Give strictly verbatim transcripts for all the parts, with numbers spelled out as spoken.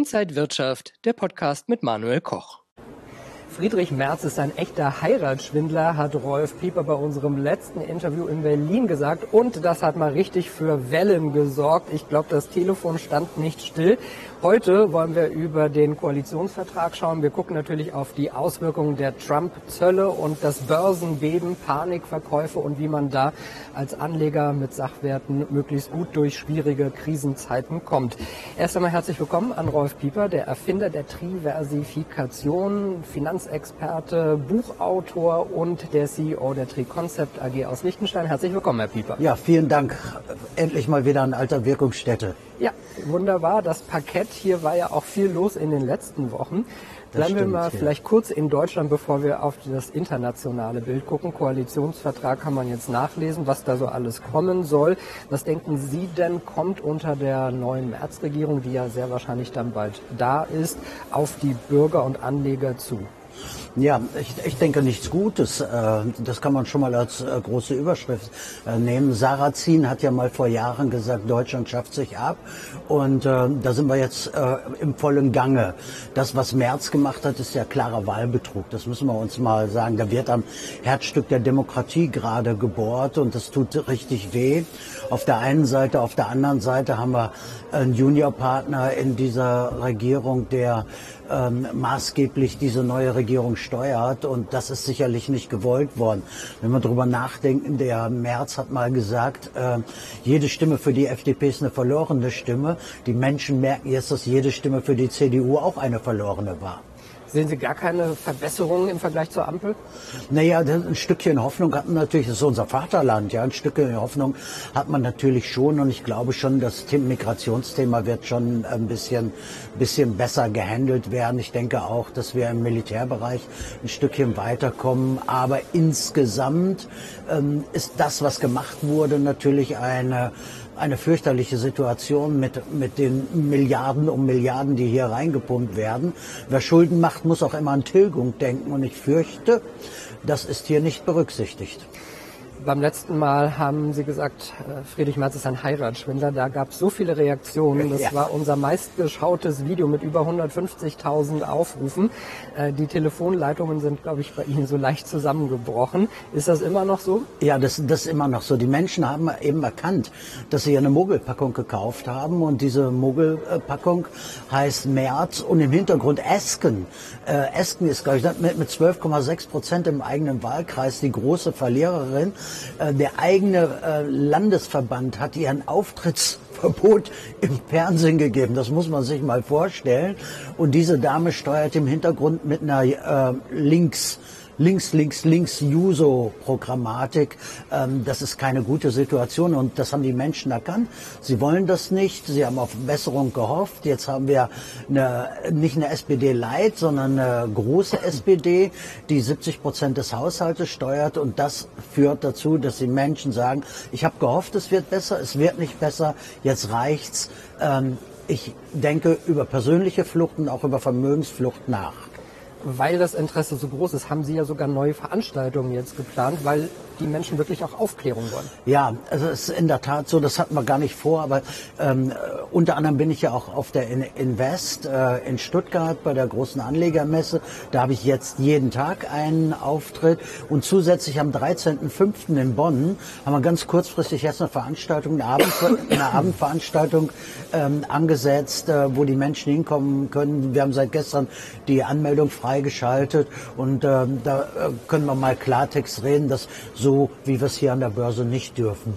Inside Wirtschaft, der Podcast mit Manuel Koch. Friedrich Merz ist ein echter Heiratsschwindler, hat Rolf Pieper bei unserem letzten Interview in Berlin gesagt. Und das hat mal richtig für Wellen gesorgt. Ich glaube, das Telefon stand nicht still. Heute wollen wir über den Koalitionsvertrag schauen. Wir gucken natürlich auf die Auswirkungen der Trump-Zölle und das Börsenbeben, Panikverkäufe und wie man da als Anleger mit Sachwerten möglichst gut durch schwierige Krisenzeiten kommt. Erst einmal herzlich willkommen an Rolf Pieper, der Erfinder der Triversifikation, Finanzexperte, Buchautor und der C E O der Triconcept A G aus Liechtenstein. Herzlich willkommen, Herr Pieper. Ja, vielen Dank. Endlich mal wieder an alter Wirkungsstätte. Ja, wunderbar. Das Parkett hier war ja auch viel los in den letzten Wochen. Bleiben wir mal vielleicht kurz in Deutschland, bevor wir auf das internationale Bild gucken. Koalitionsvertrag kann man jetzt nachlesen, was da so alles kommen soll. Was denken Sie denn, kommt unter der neuen Merz-Regierung, die ja sehr wahrscheinlich dann bald da ist, auf die Bürger und Anleger zu? Ja, ich, ich denke nichts Gutes. Das kann man schon mal als große Überschrift nehmen. Sarrazin hat ja mal vor Jahren gesagt, Deutschland schafft sich ab. Und äh, da sind wir jetzt äh, im vollen Gange. Das, was Merz gemacht hat, ist ja klarer Wahlbetrug. Das müssen wir uns mal sagen. Da wird am Herzstück der Demokratie gerade gebohrt und das tut richtig weh. Auf der einen Seite, auf der anderen Seite haben wir einen Juniorpartner in dieser Regierung, der ähm, maßgeblich diese neue Regierung steuert, und das ist sicherlich nicht gewollt worden. Wenn wir darüber nachdenken, der Merz hat mal gesagt, äh, jede Stimme für die F D P ist eine verlorene Stimme. Die Menschen merken jetzt, dass jede Stimme für die C D U auch eine verlorene war. Sehen Sie gar keine Verbesserungen im Vergleich zur Ampel? Naja, ein Stückchen Hoffnung hat man natürlich, das ist unser Vaterland, ja, ein Stückchen Hoffnung hat man natürlich schon, und ich glaube schon, das Migrationsthema wird schon ein bisschen, bisschen besser gehandelt werden. Ich denke auch, dass wir im Militärbereich ein Stückchen weiterkommen, aber insgesamt ähm, ist das, was gemacht wurde, natürlich eine Eine fürchterliche Situation mit, mit den Milliarden um Milliarden, die hier reingepumpt werden. Wer Schulden macht, muss auch immer an Tilgung denken. Und ich fürchte, das ist hier nicht berücksichtigt. Beim letzten Mal haben Sie gesagt, Friedrich Merz ist ein Heiratsschwindler. Da gab es so viele Reaktionen. Das ja. war unser meistgeschautes Video mit über hundertfünfzigtausend Aufrufen. Die Telefonleitungen sind, glaube ich, bei Ihnen so leicht zusammengebrochen. Ist das immer noch so? Ja, das, das ist immer noch so. Die Menschen haben eben erkannt, dass sie eine Mogelpackung gekauft haben. Und diese Mogelpackung heißt Merz und im Hintergrund Esken. Äh, Esken ist, glaube ich, mit, mit zwölf Komma sechs Prozent im eigenen Wahlkreis die große Verliererin. Der eigene äh, Landesverband hat ihren Auftrittsverbot im Fernsehen gegeben. Das muss man sich mal vorstellen. Und diese Dame steuert im Hintergrund mit einer äh, Links Links, links, links Juso-Programmatik. Ähm, das ist keine gute Situation, und das haben die Menschen erkannt. Sie wollen das nicht. Sie haben auf Besserung gehofft. Jetzt haben wir eine, nicht eine S P D-Light, sondern eine große S P D, die siebzig Prozent des Haushaltes steuert, und das führt dazu, dass die Menschen sagen, ich habe gehofft, es wird besser, es wird nicht besser, jetzt reicht's. Ähm, ich denke über persönliche Fluchten, auch über Vermögensflucht nach. Weil das Interesse so groß ist, haben Sie ja sogar neue Veranstaltungen jetzt geplant, weil die Menschen wirklich auch Aufklärung wollen. Ja, also es ist in der Tat so, das hatten wir gar nicht vor, aber ähm, unter anderem bin ich ja auch auf der Invest äh, in Stuttgart bei der großen Anlegermesse. Da habe ich jetzt jeden Tag einen Auftritt, und zusätzlich am dreizehnten fünften in Bonn haben wir ganz kurzfristig jetzt eine Veranstaltung, eine, Abend, eine Abendveranstaltung ähm, angesetzt, äh, wo die Menschen hinkommen können. Wir haben seit gestern die Anmeldung freigeschaltet, und äh, da äh, können wir mal Klartext reden, dass so So, wie wir es hier an der Börse nicht dürfen.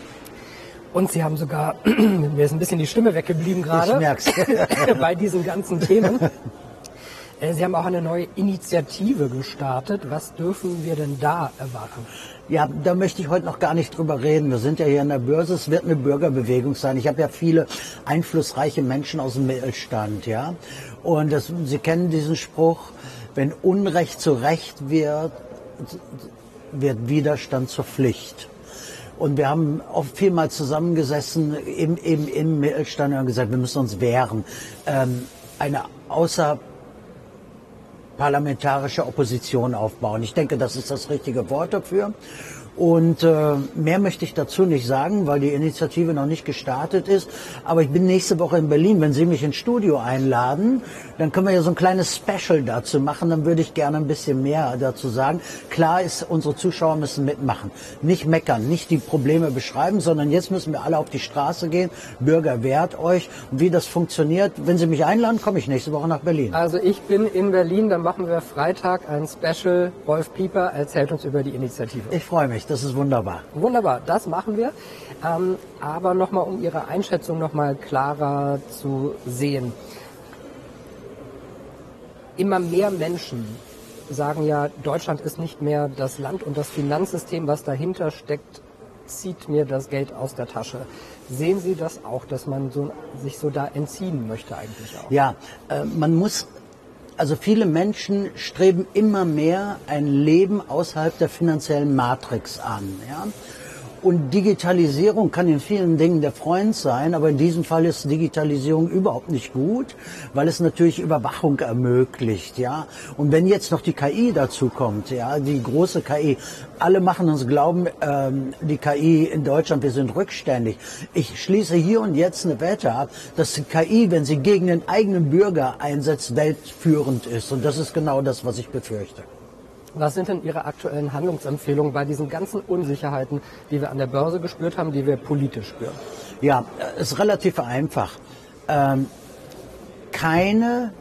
Und Sie haben sogar, mir ist ein bisschen die Stimme weggeblieben gerade, ich merk's. bei diesen ganzen Themen. Sie haben auch eine neue Initiative gestartet. Was dürfen wir denn da erwarten? Ja, da möchte ich heute noch gar nicht drüber reden. Wir sind ja hier an der Börse. Es wird eine Bürgerbewegung sein. Ich habe ja viele einflussreiche Menschen aus dem Mittelstand, ja. Und das, Sie kennen diesen Spruch: Wenn Unrecht zu Recht wird, wird Widerstand zur Pflicht. Und wir haben oft vielmals zusammengesessen im, im, im Mittelstand und haben gesagt, wir müssen uns wehren. Ähm, eine außerparlamentarische Opposition aufbauen. Ich denke, das ist das richtige Wort dafür. Und äh, mehr möchte ich dazu nicht sagen, weil die Initiative noch nicht gestartet ist. Aber ich bin nächste Woche in Berlin. Wenn Sie mich ins Studio einladen, dann können wir ja so ein kleines Special dazu machen. Dann würde ich gerne ein bisschen mehr dazu sagen. Klar ist, unsere Zuschauer müssen mitmachen. Nicht meckern, nicht die Probleme beschreiben, sondern jetzt müssen wir alle auf die Straße gehen. Bürger, wehrt euch. Und wie das funktioniert, wenn Sie mich einladen, komme ich nächste Woche nach Berlin. Also ich bin in Berlin, dann machen wir Freitag ein Special. Rolf Pieper erzählt uns über die Initiative. Ich freue mich, das ist wunderbar. Wunderbar, das machen wir. Ähm, aber nochmal, um Ihre Einschätzung nochmal klarer zu sehen. Immer mehr Menschen sagen ja, Deutschland ist nicht mehr das Land und das Finanzsystem, was dahinter steckt, zieht mir das Geld aus der Tasche. Sehen Sie das auch, dass man so, sich so da entziehen möchte eigentlich auch? Ja, äh, man muss, also viele Menschen streben immer mehr ein Leben außerhalb der finanziellen Matrix an. Ja? Und Digitalisierung kann in vielen Dingen der Freund sein, aber in diesem Fall ist Digitalisierung überhaupt nicht gut, weil es natürlich Überwachung ermöglicht, ja. Und wenn jetzt noch die K I dazu kommt, ja, die große K I, alle machen uns glauben, ähm, die K I in Deutschland, wir sind rückständig. Ich schließe hier und jetzt eine Wette ab, dass die K I, wenn sie gegen den eigenen Bürger einsetzt, weltführend ist. Und das ist genau das, was ich befürchte. Was sind denn Ihre aktuellen Handlungsempfehlungen bei diesen ganzen Unsicherheiten, die wir an der Börse gespürt haben, die wir politisch spüren? Ja, es ist relativ einfach. Ähm, keine,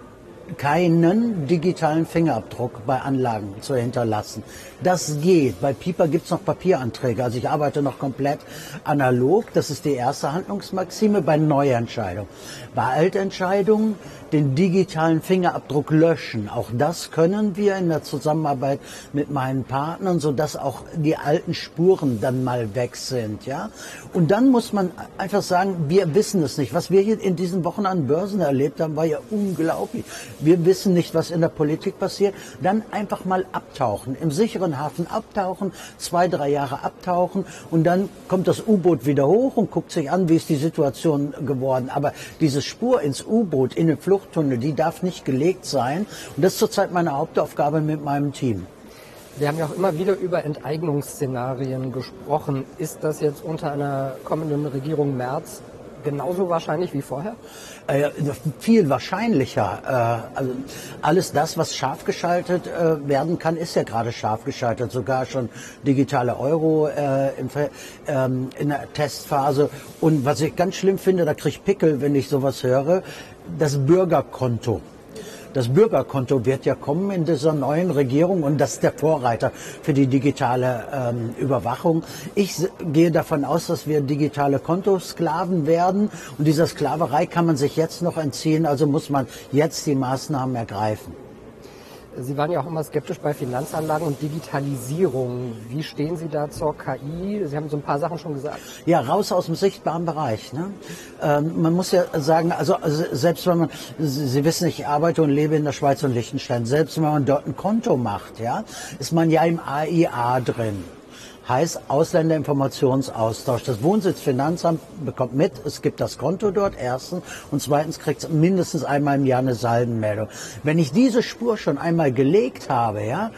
keinen digitalen Fingerabdruck bei Anlagen zu hinterlassen. Das geht. Bei Pieper gibt es noch Papieranträge. Also ich arbeite noch komplett analog. Das ist die erste Handlungsmaxime bei Neuentscheidungen. Bei Altentscheidungen den digitalen Fingerabdruck löschen. Auch das können wir in der Zusammenarbeit mit meinen Partnern, sodass auch die alten Spuren dann mal weg sind. Ja? Und dann muss man einfach sagen, wir wissen es nicht. Was wir hier in diesen Wochen an Börsen erlebt haben, war ja unglaublich. Wir wissen nicht, was in der Politik passiert. Dann einfach mal abtauchen, im sicheren Hafen abtauchen, zwei, drei Jahre abtauchen und dann kommt das U-Boot wieder hoch und guckt sich an, wie ist die Situation geworden. Aber diese Spur ins U-Boot, in den Fluchttunnel, die darf nicht gelegt sein. Und das ist zurzeit meine Hauptaufgabe mit meinem Team. Wir haben ja auch immer wieder über Enteignungsszenarien gesprochen. Ist das jetzt unter einer kommenden Regierung Merz genauso wahrscheinlich wie vorher? Äh, viel wahrscheinlicher. Äh, also alles das, was scharf geschaltet äh, werden kann, ist ja gerade scharf geschaltet. Sogar schon digitale Euro äh, in, ähm, in der Testphase. Und was ich ganz schlimm finde, da kriege ich Pickel, wenn ich sowas höre, das Bürgerkonto. Das Bürgerkonto wird ja kommen in dieser neuen Regierung und das ist der Vorreiter für die digitale ähm, Überwachung. Ich gehe davon aus, dass wir digitale Kontosklaven werden und dieser Sklaverei kann man sich jetzt noch entziehen, also muss man jetzt die Maßnahmen ergreifen. Sie waren ja auch immer skeptisch bei Finanzanlagen und Digitalisierung. Wie stehen Sie da zur K I? Sie haben so ein paar Sachen schon gesagt. Ja, raus aus dem sichtbaren Bereich. Ne? Ähm, man muss ja sagen, also, also selbst wenn man, Sie, Sie wissen, ich arbeite und lebe in der Schweiz und Liechtenstein, selbst wenn man dort ein Konto macht, ja, ist man ja im A I A drin. Heißt Ausländerinformationsaustausch. Das Wohnsitzfinanzamt bekommt mit, es gibt das Konto dort, erstens, und zweitens kriegt es mindestens einmal im Jahr eine Saldenmeldung. Wenn ich diese Spur schon einmal gelegt habe, ja,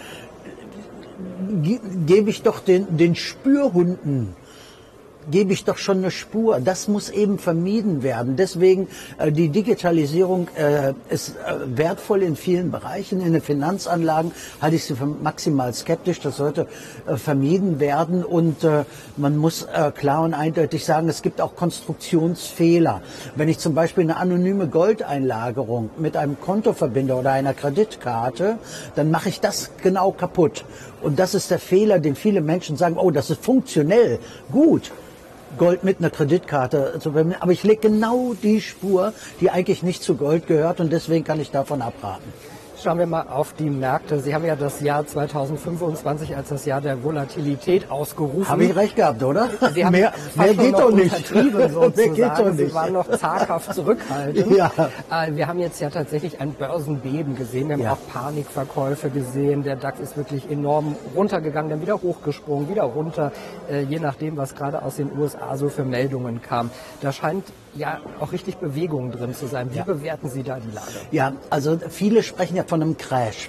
ge- gebe ich doch den, den Spürhunden gebe ich doch schon eine Spur. Das muss eben vermieden werden. Deswegen äh, die Digitalisierung äh, ist äh, wertvoll in vielen Bereichen. In den Finanzanlagen halte ich sie für maximal skeptisch. Das sollte äh, vermieden werden. Und äh, man muss äh, klar und eindeutig sagen, es gibt auch Konstruktionsfehler. Wenn ich zum Beispiel eine anonyme Goldeinlagerung mit einem Konto verbinde oder einer Kreditkarte, dann mache ich das genau kaputt. Und das ist der Fehler, den viele Menschen sagen, oh, das ist funktionell, gut. Gold mit einer Kreditkarte zu verbinden. Aber ich lege genau die Spur, die eigentlich nicht zu Gold gehört und deswegen kann ich davon abraten. Schauen wir mal auf die Märkte. Sie haben ja das Jahr zweitausendfünfundzwanzig als das Jahr der Volatilität ausgerufen. Habe ich recht gehabt, oder? Sie haben mehr mehr geht doch nicht. Mehr geht doch nicht. Sie waren noch zaghaft zurückhaltend. Ja. Wir haben jetzt ja tatsächlich ein Börsenbeben gesehen. Wir haben Ja. auch Panikverkäufe gesehen. Der DAX ist wirklich enorm runtergegangen, dann wieder hochgesprungen, wieder runter, je nachdem, was gerade aus den U S A so für Meldungen kam. Da scheint ja auch richtig Bewegung drin zu sein. Wie Ja. bewerten Sie da die Lage? Ja, also viele sprechen ja von einem Crash.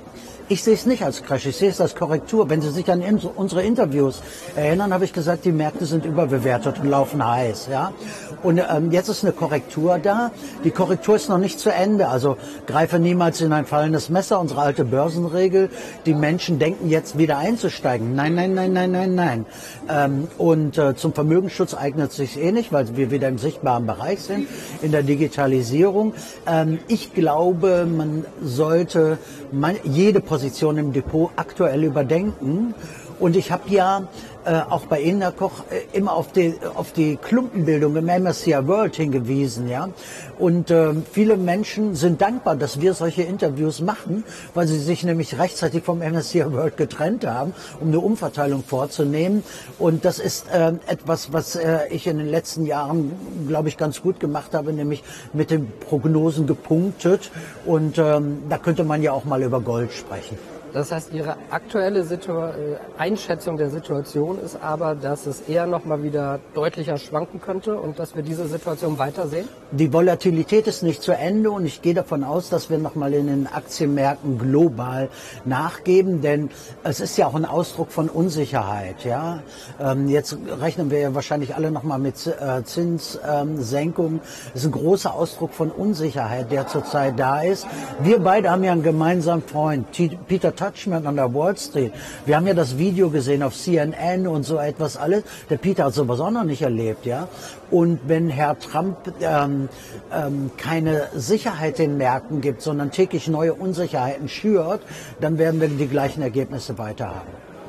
Ich sehe es nicht als Crash, ich sehe es als Korrektur. Wenn Sie sich an in, unsere Interviews erinnern, habe ich gesagt, die Märkte sind überbewertet und laufen heiß. Ja? Und ähm, jetzt ist eine Korrektur da. Die Korrektur ist noch nicht zu Ende. Also greife niemals in ein fallendes Messer, unsere alte Börsenregel. Die Menschen denken jetzt wieder einzusteigen. Nein, nein, nein, nein, nein, nein. Ähm, und äh, zum Vermögensschutz eignet es sich eh nicht, weil wir wieder im sichtbaren Bereich sind, in der Digitalisierung. Ähm, ich glaube, man sollte man, jede Position im Depot aktuell überdenken. Und ich habe ja äh, auch bei Ihnen, Herr Koch, äh, immer auf die, auf die Klumpenbildung im M S C I World hingewiesen. Ja? Und äh, viele Menschen sind dankbar, dass wir solche Interviews machen, weil sie sich nämlich rechtzeitig vom M S C I World getrennt haben, um eine Umverteilung vorzunehmen. Und das ist äh, etwas, was äh, ich in den letzten Jahren, glaube ich, ganz gut gemacht habe, nämlich mit den Prognosen gepunktet. Und ähm, da könnte man ja auch mal über Gold sprechen. Das heißt, Ihre aktuelle Situa- Einschätzung der Situation ist aber, dass es eher noch mal wieder deutlicher schwanken könnte und dass wir diese Situation weitersehen? Die Volatilität ist nicht zu Ende und ich gehe davon aus, dass wir noch mal in den Aktienmärkten global nachgeben, denn es ist ja auch ein Ausdruck von Unsicherheit. Ja? Ähm, jetzt rechnen wir ja wahrscheinlich alle noch mal mit äh, Zinssenkungen. Es ist ein großer Ausdruck von Unsicherheit, der zurzeit da ist. Wir beide haben ja einen gemeinsamen Freund, Peter Tuchman an der Wall Street. Wir haben ja das Video gesehen auf C N N und so etwas alles. Der Peter hat sowas auch noch nicht erlebt, ja. Und wenn Herr Trump ähm, ähm, keine Sicherheit den Märkten gibt, sondern täglich neue Unsicherheiten schürt, dann werden wir die gleichen Ergebnisse weiter haben.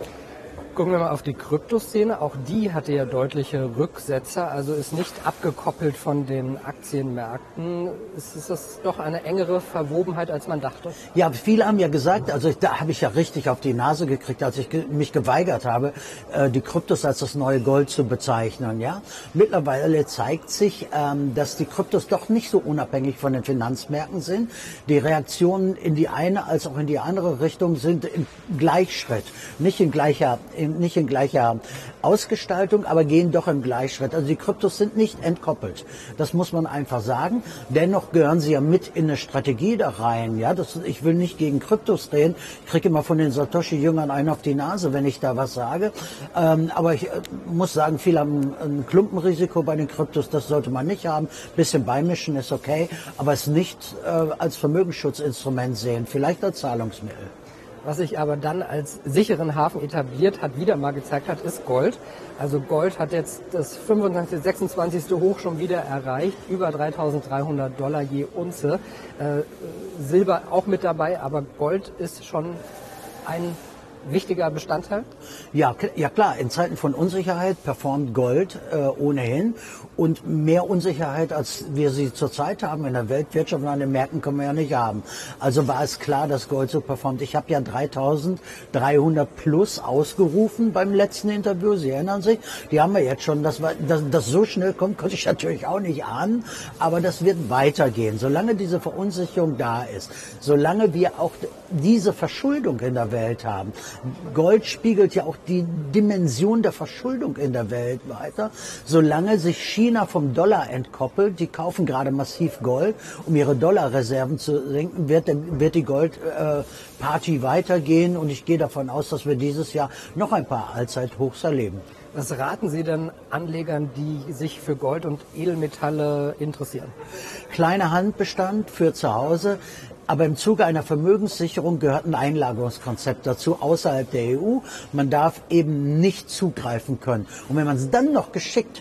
Gucken wir mal auf die Kryptoszene. Auch die hatte ja deutliche Rücksetzer, also ist nicht abgekoppelt von den Aktienmärkten. Ist, ist das doch eine engere Verwobenheit, als man dachte? Ja, viele haben ja gesagt, also ich, da habe ich ja richtig auf die Nase gekriegt, als ich ge mich geweigert habe, äh, die Kryptos als das neue Gold zu bezeichnen. Ja, mittlerweile zeigt sich, ähm, dass die Kryptos doch nicht so unabhängig von den Finanzmärkten sind. Die Reaktionen in die eine als auch in die andere Richtung sind im Gleichschritt, nicht in gleicher in nicht in gleicher Ausgestaltung, aber gehen doch im Gleichschritt. Also die Kryptos sind nicht entkoppelt. Das muss man einfach sagen. Dennoch gehören sie ja mit in eine Strategie da rein. Ja, das, ich will nicht gegen Kryptos reden. Ich kriege immer von den Satoshi-Jüngern einen auf die Nase, wenn ich da was sage. Ähm, aber ich äh, muss sagen, viele haben ein Klumpenrisiko bei den Kryptos. Das sollte man nicht haben. Bisschen beimischen ist okay, aber es nicht äh, als Vermögensschutzinstrument sehen. Vielleicht als Zahlungsmittel. Was sich aber dann als sicheren Hafen etabliert hat, wieder mal gezeigt hat, ist Gold. Also Gold hat jetzt das fünfundzwanzigste, sechsundzwanzigste Hoch schon wieder erreicht, über dreitausenddreihundert Dollar je Unze. Äh, Silber auch mit dabei, aber Gold ist schon ein wichtiger Bestandteil? Ja, ja klar, in Zeiten von Unsicherheit performt Gold äh, ohnehin und mehr Unsicherheit, als wir sie zurzeit haben in der Weltwirtschaft und an den Märkten können wir ja nicht haben. Also war es klar, dass Gold so performt. Ich habe ja dreitausenddreihundert plus ausgerufen beim letzten Interview, Sie erinnern sich. Die haben wir jetzt schon, dass das, das so schnell kommt, konnte ich natürlich auch nicht ahnen, aber das wird weitergehen. Solange diese Verunsicherung da ist, solange wir auch diese Verschuldung in der Welt haben. Gold spiegelt ja auch die Dimension der Verschuldung in der Welt weiter. Solange sich China vom Dollar entkoppelt, die kaufen gerade massiv Gold, um ihre Dollarreserven zu senken, wird, wird die Goldparty äh, weitergehen und ich gehe davon aus, dass wir dieses Jahr noch ein paar Allzeithochs erleben. Was raten Sie denn Anlegern, die sich für Gold und Edelmetalle interessieren? Kleiner Handbestand für zu Hause. Aber im Zuge einer Vermögenssicherung gehört ein Einlagerungskonzept dazu außerhalb der E U. Man darf eben nicht zugreifen können. Und wenn man es dann noch geschickt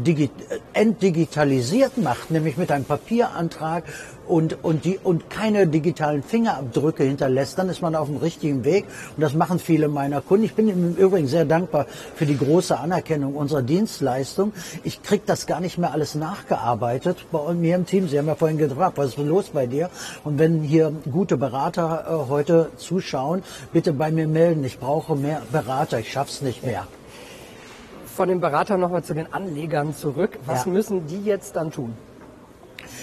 entdigitalisiert macht, nämlich mit einem Papierantrag und, und, die, und keine digitalen Fingerabdrücke hinterlässt, dann ist man auf dem richtigen Weg. Und das machen viele meiner Kunden. Ich bin im Übrigen sehr dankbar für die große Anerkennung unserer Dienstleistung. Ich kriege das gar nicht mehr alles nachgearbeitet bei mir im Team. Sie haben ja vorhin gefragt, was ist los bei dir? Und wenn hier gute Berater äh, heute zuschauen, bitte bei mir melden. Ich brauche mehr Berater, ich schaff's nicht mehr. Von den Beratern nochmal zu den Anlegern zurück. Was ja. müssen die jetzt dann tun?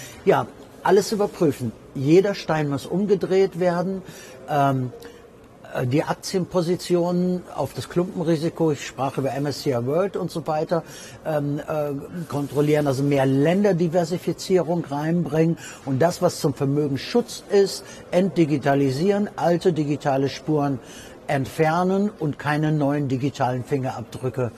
Ja, alles überprüfen. Jeder Stein muss umgedreht werden. Ähm, die Aktienpositionen auf das Klumpenrisiko, ich sprach über M S C I World und so weiter, ähm, äh, kontrollieren, also mehr Länderdiversifizierung reinbringen und das, was zum Vermögensschutz ist, entdigitalisieren, alte digitale Spuren entfernen und keine neuen digitalen Fingerabdrücke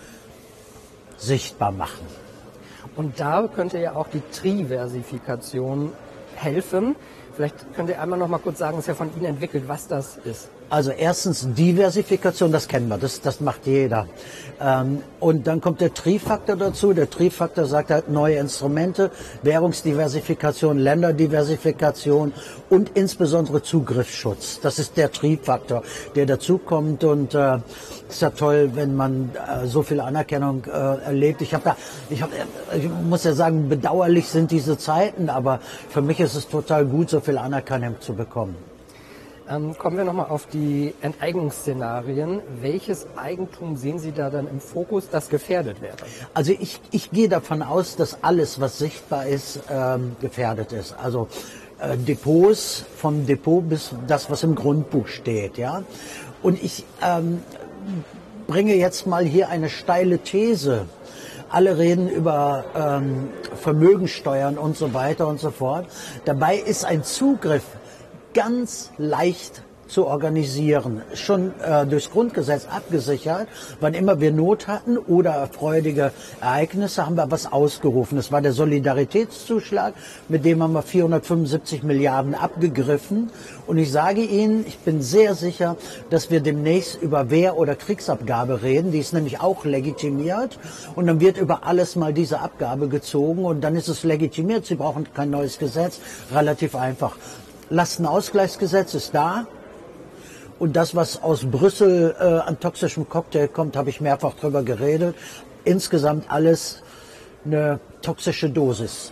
sichtbar machen. Und da könnte ja auch die Triversifikation helfen. Vielleicht könnt ihr einmal noch mal kurz sagen, was ihr von Ihnen entwickelt, was das ist. Also erstens Diversifikation, das kennen wir, das, das macht jeder. Ähm, und dann kommt der Tri-Faktor dazu. Der Tri-Faktor sagt halt neue Instrumente, Währungsdiversifikation, Länderdiversifikation und insbesondere Zugriffsschutz. Das ist der Tri-Faktor, der dazukommt und äh, ist ja toll, wenn man äh, so viel Anerkennung äh, erlebt. Ich habe ja, ich, hab, ich muss ja sagen, bedauerlich sind diese Zeiten, aber für mich ist es total gut, so viel Anerkennung zu bekommen. Ähm, kommen wir nochmal auf die Enteignungsszenarien. Welches Eigentum sehen Sie da dann im Fokus, das gefährdet wäre? Also ich, ich gehe davon aus, dass alles, was sichtbar ist, ähm, gefährdet ist. Also äh, Depots, vom Depot bis das, was im Grundbuch steht. Ja? Und ich ähm, bringe jetzt mal hier eine steile These. Alle reden über ähm, Vermögensteuern und so weiter und so fort. Dabei ist ein Zugriff ganz leicht zu organisieren, schon äh, durchs Grundgesetz abgesichert. Wann immer wir Not hatten oder freudige Ereignisse, haben wir was ausgerufen. Das war der Solidaritätszuschlag, mit dem haben wir vierhundertfünfundsiebzig Milliarden abgegriffen. Und ich sage Ihnen, ich bin sehr sicher, dass wir demnächst über Wehr- oder Kriegsabgabe reden. Die ist nämlich auch legitimiert. Und dann wird über alles mal diese Abgabe gezogen. Und dann ist es legitimiert. Sie brauchen kein neues Gesetz. Relativ einfach. Lastenausgleichsgesetz ist da. Und das, was aus Brüssel äh, an toxischem Cocktail kommt, habe ich mehrfach drüber geredet. Insgesamt alles eine toxische Dosis.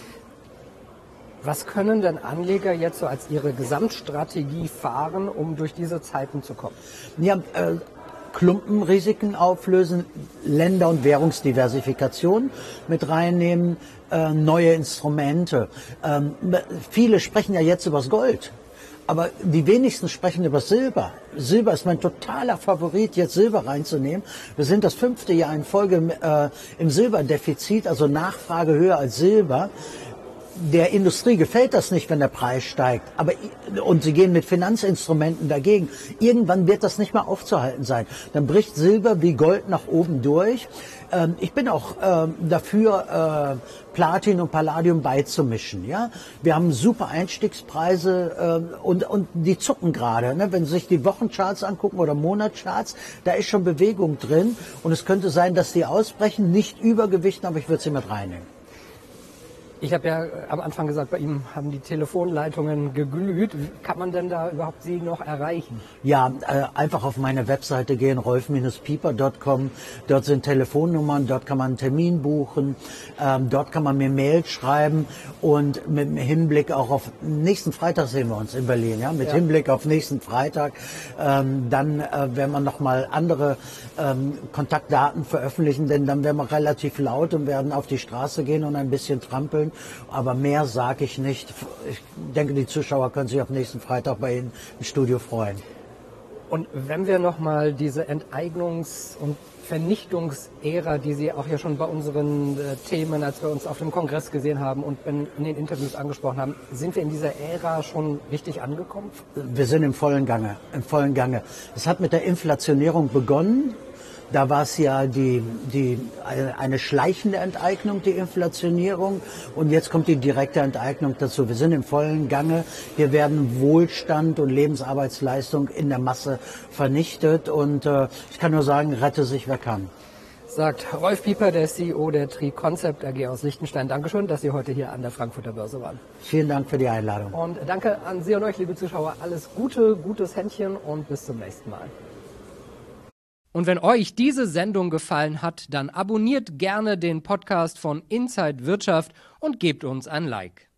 Was können denn Anleger jetzt so als ihre Gesamtstrategie fahren, um durch diese Zeiten zu kommen? Ja, äh, Klumpenrisiken auflösen, Länder- und Währungsdiversifikation mit reinnehmen, äh, neue Instrumente. Ähm, viele sprechen ja jetzt über das Gold. Aber die wenigsten sprechen über Silber. Silber ist mein totaler Favorit, jetzt Silber reinzunehmen. Wir sind das fünfte Jahr in Folge äh, im Silberdefizit, also Nachfrage höher als Silber. Der Industrie gefällt das nicht, wenn der Preis steigt. Aber, und sie gehen mit Finanzinstrumenten dagegen. Irgendwann wird das nicht mehr aufzuhalten sein. Dann bricht Silber wie Gold nach oben durch. Ähm, ich bin auch ähm, dafür, äh, Platin und Palladium beizumischen. Ja? Wir haben super Einstiegspreise äh, und, und die zucken gerade. Ne? Wenn Sie sich die Wochencharts angucken oder Monatscharts, da ist schon Bewegung drin. Und es könnte sein, dass die ausbrechen, nicht übergewichten, aber ich würde sie mit reinnehmen. Ich habe ja am Anfang gesagt, bei ihm haben die Telefonleitungen geglüht. Kann man denn da überhaupt Sie noch erreichen? Ja, äh, einfach auf meine Webseite gehen, rolf Bindestrich pieper Punkt com. Dort sind Telefonnummern, dort kann man einen Termin buchen, ähm, dort kann man mir Mail schreiben und mit Hinblick auch auf nächsten Freitag sehen wir uns in Berlin, ja, mit ja. Hinblick auf nächsten Freitag. Ähm, dann äh, werden wir nochmal andere ähm, Kontaktdaten veröffentlichen, denn dann werden wir relativ laut und werden auf die Straße gehen und ein bisschen trampeln. Aber mehr sage ich nicht. Ich denke, die Zuschauer können sich auf nächsten Freitag bei Ihnen im Studio freuen. Und wenn wir nochmal diese Enteignungs- und Vernichtungsära, die Sie auch ja schon bei unseren äh, Themen, als wir uns auf dem Kongress gesehen haben und in, in den Interviews angesprochen haben, sind wir in dieser Ära schon richtig angekommen? Wir sind im vollen Gange, im vollen Gange. Es hat mit der Inflationierung begonnen. Da war es ja die, die, eine schleichende Enteignung, die Inflationierung. Und jetzt kommt die direkte Enteignung dazu. Wir sind im vollen Gange. Hier werden Wohlstand und Lebensarbeitsleistung in der Masse vernichtet. Und äh, ich kann nur sagen, rette sich, wer kann. Sagt Rolf Pieper, der C E O der Tri-Concept A G aus Liechtenstein. Dankeschön, dass Sie heute hier an der Frankfurter Börse waren. Vielen Dank für die Einladung. Und danke an Sie und euch, liebe Zuschauer. Alles Gute, gutes Händchen und bis zum nächsten Mal. Und wenn euch diese Sendung gefallen hat, dann abonniert gerne den Podcast von Inside Wirtschaft und gebt uns ein Like.